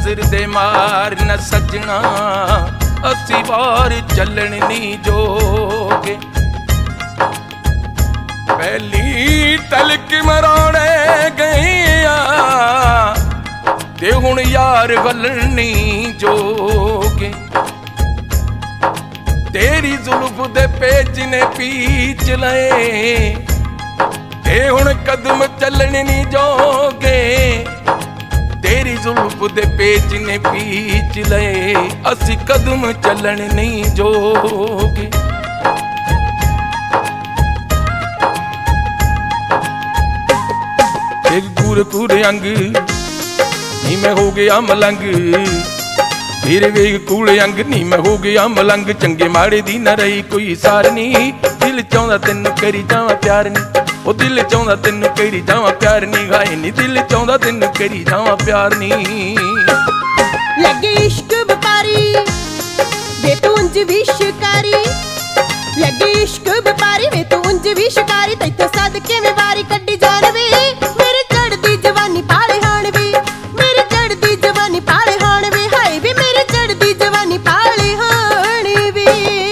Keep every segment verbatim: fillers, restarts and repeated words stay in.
नजर दे मार न सजना अस्सी वार चलन नी जोगे। पहली तलक मराने गईया ते हुण यार गलन नी जोगे। तेरी जुल्फ दे पेच ने पीच लए ते हुण कदम चलन नी जोगे। तेरी जुल्फ दे पेच ने पीच लए असी कदम चलन नहीं जोगे। एक कूरे कूरे अंग नी मैं हो गया मलंग। मेरे वेग कूले अंग नी मैं हो गया मलंग। चंगे माड़े दी न रही कोई सार नी। दिल चाहता तेनू करी जावा प्यार नी। ओ दिल चाहता तेनू करी जावा प्यार नी। गाए नी दिल चाहता तेनू करी जावा प्यार नी। लगे इश्क व्यापारी वे तू उंज भी शिकारी। लगे इश्क व्यापारी वे तू उंज भी शिकारी। तैथों सदके में वारी कड्डी जान वे मेरे चढ़दी जवानी पाले हाण वे। मेरे चढ़दी जवानी पाले हाण वे। हाय वे मेरे चढ़दी जवानी पाले हाण वे।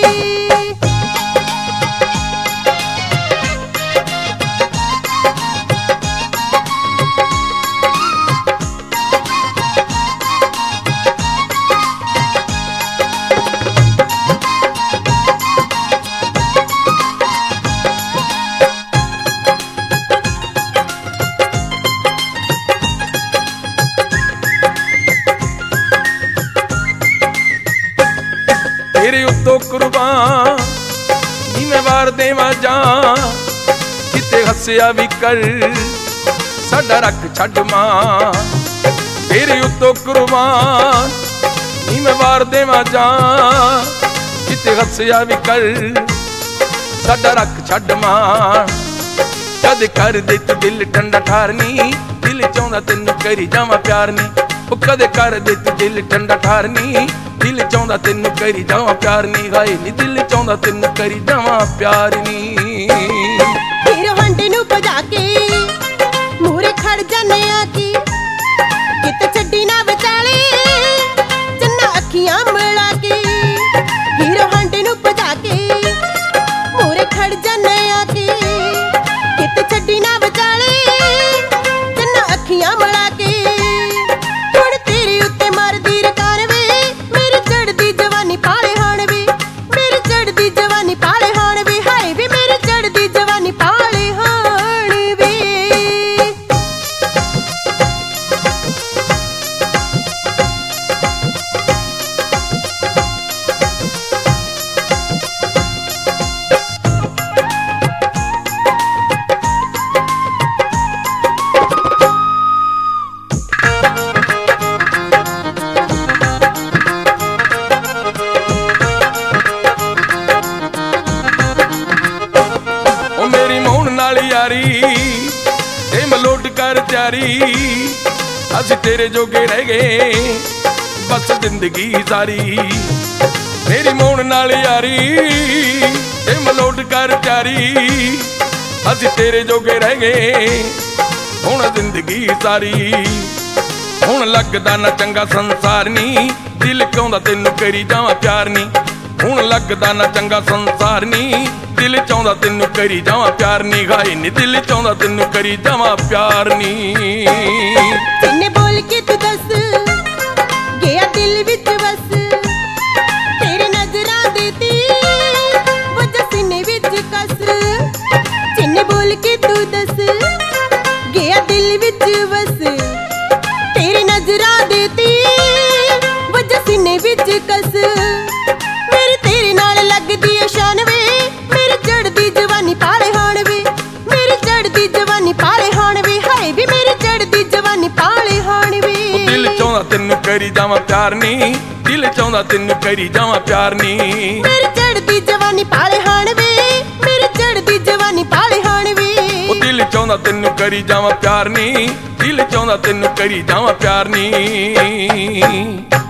तेरे उत्तों कुर्बान नी मैं वार देवा जा। किते हस्या भी कर साडा रख छड्ड मां। तेरे उत्तों कुर्बान नी मैं वार देवा जा। किते हस्या भी कर साडा रख छड्ड मां। कद कर दे तू दिल ठंडा ठारनी। दिल चाहता तेनू करी जावा प्यार नी। ओ कद कर दे तू दिल ठंडा ठारनी। दिल चाहता तेनू करी जावा प्यार नी। गाए नी दिल चाहता तेनू करी जावा प्यार नी। हीरो हंडे नू भजा के मूरे खड़ जाने आके। किते छड्डी ना विचाले चन्ना अखियां मिला के। हीरो हंडे नू भजा के मूरे खड़ जाने आके। किते छड्डी ना विचाले चन्ना अखियां मिला के। हुण तेरे उत्ते मरदी रकार वे मेरी चढ़दी जवानी पाले हाण वे। मेरी चढ़दी जवानी पाले हाण वे। हाय वे मेरी चढ़दी जवानी पाले हाण वे। यारी ते मलोट कर त्यारी। अस तेरे जोगे रह गए बस जिंदगी सारी। मेरी मोहन नाल यारी ते मलोट कर त्यारी। अस तेरे जोगे रह गए हुण जिंदगी सारी। हुण लगदा ना चंगा संसार नी। दिल कहंदा तेनू करी जावा प्यार नी। हुण लगदा ना चंगा संसार नी। दिल चाहता तेनू करी जावा प्यार नी। गाए नी दिल चाहता तेनू करी जावा प्यार नी। जिन्ने बोल के तू दस गया दिल विच बस। तेरे नजरां दे तीर वजह सीने विच कस। जिन्ने बोल के तू दस गया दिल विच बस। तेरे नजरां दे तीर वजह सीने विच कस। मेरी तेरे नाल लगदी है शान वे। मेरी चढ़दी जवानी पाले हाण वे। मेरी चढ़दी जवानी पाले हाण वे। हाय वे मेरी चढ़दी जवानी पाले हाण वे। दिल चाहता तेनू करी जावा प्यार नी। दिल चाहता तेनू करी जावा प्यार नी। मेरी चढ़दी जवानी पाले हाण वे। मेरी चढ़दी जवानी पाले हाण वे। ओ दिल चाहता तेनू करी जावा प्यार नी। दिल चाहता तेनू करी जावा प्यार नी।